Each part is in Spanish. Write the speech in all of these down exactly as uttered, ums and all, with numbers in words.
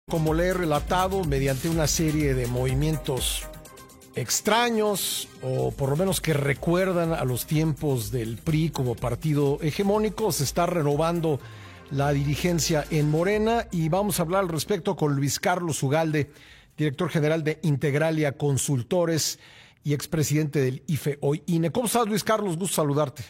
Como le he relatado, mediante una serie de movimientos extraños, o por lo menos que recuerdan a los tiempos del P R I como partido hegemónico, se está renovando la dirigencia en Morena, y vamos a hablar al respecto con Luis Carlos Ugalde, director general de Integralia Consultores y expresidente del I F E, hoy I N E. ¿Cómo estás, Luis Carlos? Gusto saludarte.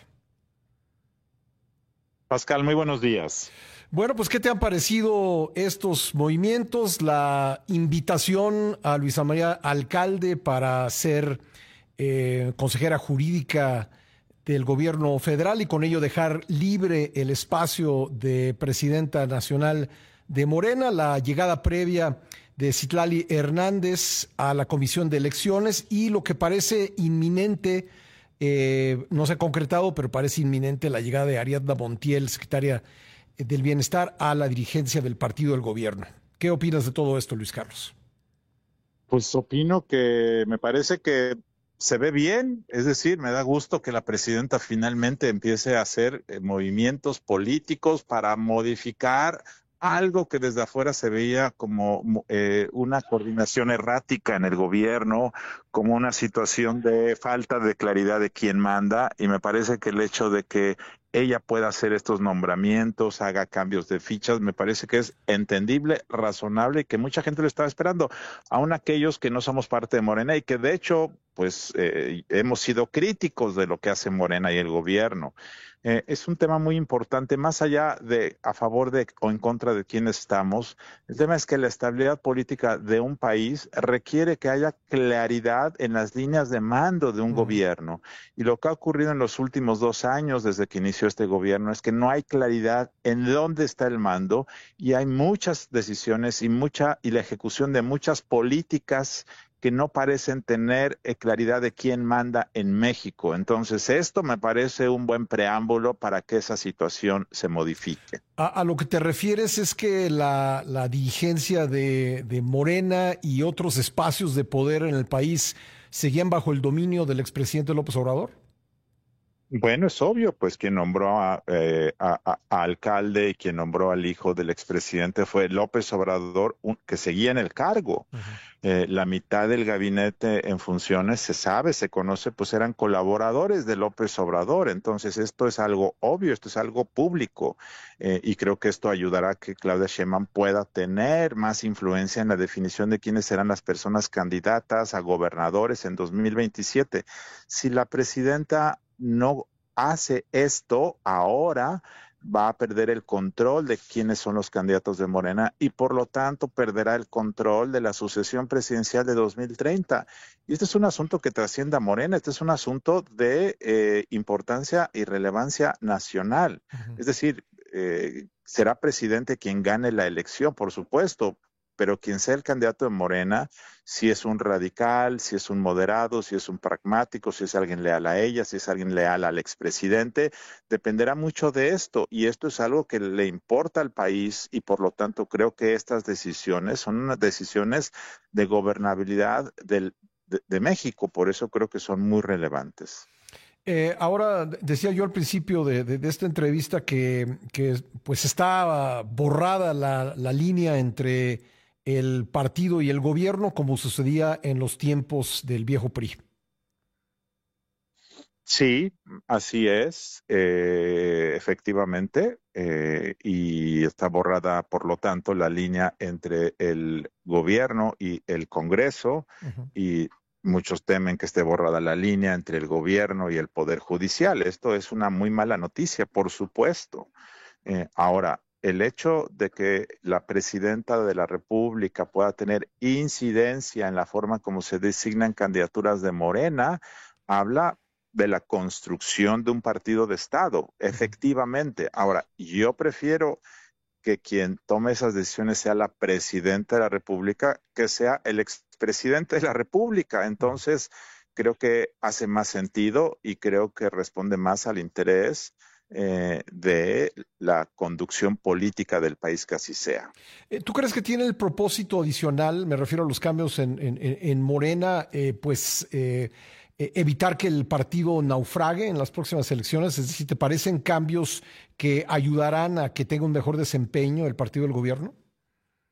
Pascal, muy buenos días. Bueno, pues, ¿qué te han parecido estos movimientos? La invitación a Luisa María Alcalde para ser eh, consejera jurídica del gobierno federal y con ello dejar libre el espacio de presidenta nacional de Morena, la llegada previa de Citlali Hernández a la Comisión de Elecciones y lo que parece inminente, eh, no se ha concretado, pero parece inminente la llegada de Ariadna Montiel, secretaria del Bienestar, a la dirigencia del partido del gobierno. ¿Qué opinas de todo esto, Luis Carlos? Pues opino que me parece que se ve bien, es decir, me da gusto que la presidenta finalmente empiece a hacer eh, movimientos políticos para modificar algo que desde afuera se veía como eh, una coordinación errática en el gobierno, como una situación de falta de claridad de quién manda, y me parece que el hecho de que ella pueda hacer estos nombramientos, haga cambios de fichas, me parece que es entendible, razonable y que mucha gente lo estaba esperando, aun aquellos que no somos parte de Morena y que de hecho pues eh, hemos sido críticos de lo que hace Morena y el gobierno. Eh, es un tema muy importante, más allá de a favor de o en contra de quién estamos. El tema es que la estabilidad política de un país requiere que haya claridad en las líneas de mando de un uh-huh. gobierno. Y lo que ha ocurrido en los últimos dos años desde que inició este gobierno es que no hay claridad en dónde está el mando y hay muchas decisiones y mucha y la ejecución de muchas políticas que no parecen tener eh, claridad de quién manda en México. Entonces, esto me parece un buen preámbulo para que esa situación se modifique. A, a lo que te refieres es que la, la dirigencia de, de Morena y otros espacios de poder en el país seguían bajo el dominio del expresidente López Obrador. Bueno, es obvio, pues quien nombró a, eh, a, a, a alcalde y quien nombró al hijo del expresidente fue López Obrador, un, que seguía en el cargo. Uh-huh. Eh, la mitad del gabinete en funciones, se sabe, se conoce, pues eran colaboradores de López Obrador. Entonces esto es algo obvio, esto es algo público, eh, y creo que esto ayudará a que Claudia Sheinbaum pueda tener más influencia en la definición de quiénes serán las personas candidatas a gobernadores en dos mil veintisiete. Si la presidenta no hace esto ahora, va a perder el control de quiénes son los candidatos de Morena y por lo tanto perderá el control de la sucesión presidencial de dos mil treinta. Y este es un asunto que trasciende a Morena, este es un asunto de eh, importancia y relevancia nacional. Uh-huh. Es decir, eh, será presidente quien gane la elección, por supuesto, pero quien sea el candidato de Morena, si es un radical, si es un moderado, si es un pragmático, si es alguien leal a ella, si es alguien leal al expresidente, dependerá mucho de esto. Y esto es algo que le importa al país y por lo tanto creo que estas decisiones son unas decisiones de gobernabilidad del, de, de México, por eso creo que son muy relevantes. Eh, ahora, decía yo al principio de, de, de esta entrevista que, que pues está borrada la, la línea entre el partido y el gobierno, como sucedía en los tiempos del viejo P R I. Sí, así es, eh, efectivamente, eh, y está borrada, por lo tanto, la línea entre el gobierno y el Congreso, uh-huh. y muchos temen que esté borrada la línea entre el gobierno y el Poder Judicial. Esto es una muy mala noticia, por supuesto. Eh, ahora, el hecho de que la presidenta de la República pueda tener incidencia en la forma como se designan candidaturas de Morena, habla de la construcción de un partido de Estado, efectivamente. Ahora, yo prefiero que quien tome esas decisiones sea la presidenta de la República, que sea el expresidente de la República. Entonces, creo que hace más sentido y creo que responde más al interés Eh, de la conducción política del país, que así sea. ¿Tú crees que tiene el propósito adicional, me refiero a los cambios en, en, en Morena, eh, pues eh, evitar que el partido naufrague en las próximas elecciones? Es decir, ¿te parecen cambios que ayudarán a que tenga un mejor desempeño el partido del gobierno?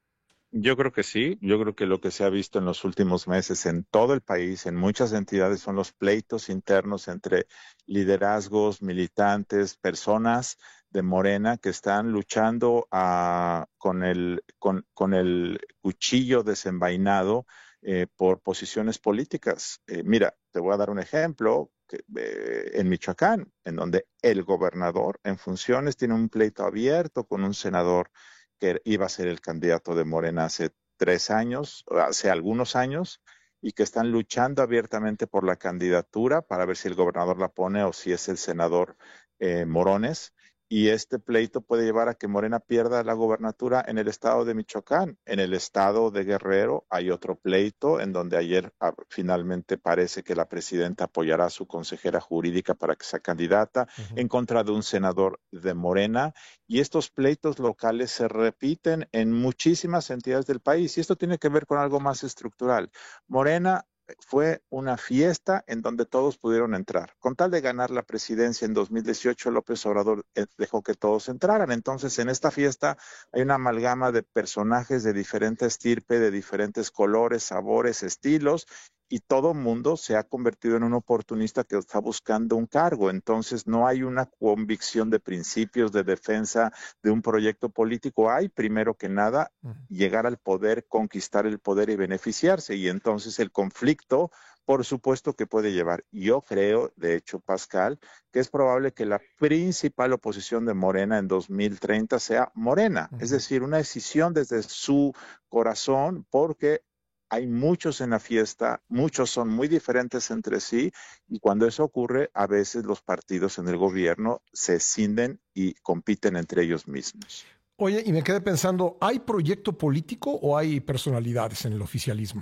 Yo creo que sí, yo creo que lo que se ha visto en los últimos meses en todo el país, en muchas entidades, son los pleitos internos entre liderazgos, militantes, personas de Morena que están luchando a, con el, con, con el cuchillo desenvainado eh, por posiciones políticas. Eh, mira, te voy a dar un ejemplo. Que, eh, en Michoacán, en donde el gobernador en funciones tiene un pleito abierto con un senador que iba a ser el candidato de Morena hace tres años, hace algunos años, y que están luchando abiertamente por la candidatura para ver si el gobernador la pone o si es el senador eh, Morones. Y este pleito puede llevar a que Morena pierda la gobernatura en el estado de Michoacán. En el estado de Guerrero hay otro pleito en donde ayer ah, finalmente parece que la presidenta apoyará a su consejera jurídica para que sea candidata Uh-huh. en contra de un senador de Morena. Y estos pleitos locales se repiten en muchísimas entidades del país. Y esto tiene que ver con algo más estructural. Morena fue una fiesta en donde todos pudieron entrar. Con tal de ganar la presidencia en dos mil dieciocho, López Obrador dejó que todos entraran. Entonces, en esta fiesta hay una amalgama de personajes de diferente estirpe, de diferentes colores, sabores, estilos, y todo mundo se ha convertido en un oportunista que está buscando un cargo. Entonces, no hay una convicción de principios de defensa de un proyecto político. Hay, primero que nada, uh-huh. llegar al poder, conquistar el poder y beneficiarse. Y entonces el conflicto, por supuesto que puede llevar. Yo creo, de hecho, Pascal, que es probable que la principal oposición de Morena en dos mil treinta sea Morena. Uh-huh. Es decir, una decisión desde su corazón, porque hay muchos en la fiesta, muchos son muy diferentes entre sí, y cuando eso ocurre, a veces los partidos en el gobierno se escinden y compiten entre ellos mismos. Oye, y me quedé pensando, ¿hay proyecto político o hay personalidades en el oficialismo?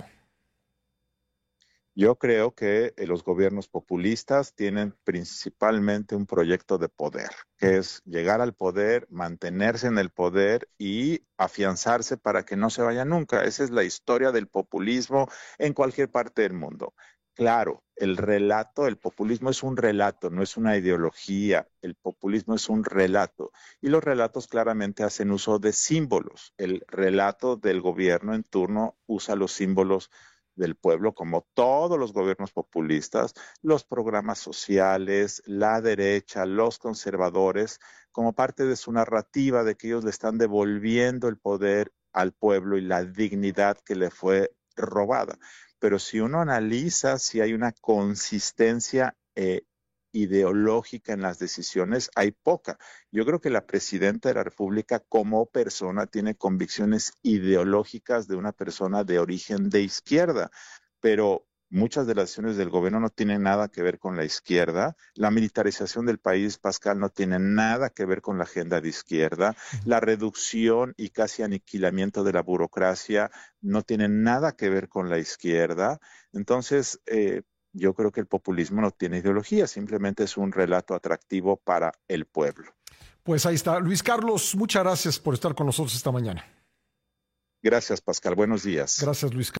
Yo creo que los gobiernos populistas tienen principalmente un proyecto de poder, que es llegar al poder, mantenerse en el poder y afianzarse para que no se vaya nunca. Esa es la historia del populismo en cualquier parte del mundo. Claro, el relato, el populismo es un relato, no es una ideología. El populismo es un relato y los relatos claramente hacen uso de símbolos. El relato del gobierno en turno usa los símbolos del pueblo, como todos los gobiernos populistas, los programas sociales, la derecha, los conservadores, como parte de su narrativa de que ellos le están devolviendo el poder al pueblo y la dignidad que le fue robada. Pero si uno analiza si hay una consistencia eh, ideológica en las decisiones, hay poca. Yo creo que la presidenta de la República como persona tiene convicciones ideológicas de una persona de origen de izquierda, pero muchas de las decisiones del gobierno no tienen nada que ver con la izquierda. La militarización del país, Pascal, no tiene nada que ver con la agenda de izquierda. La reducción y casi aniquilamiento de la burocracia no tiene nada que ver con la izquierda. Entonces, eh, yo creo que el populismo no tiene ideología, simplemente es un relato atractivo para el pueblo. Pues ahí está. Luis Carlos, muchas gracias por estar con nosotros esta mañana. Gracias, Pascal. Buenos días. Gracias, Luis Carlos.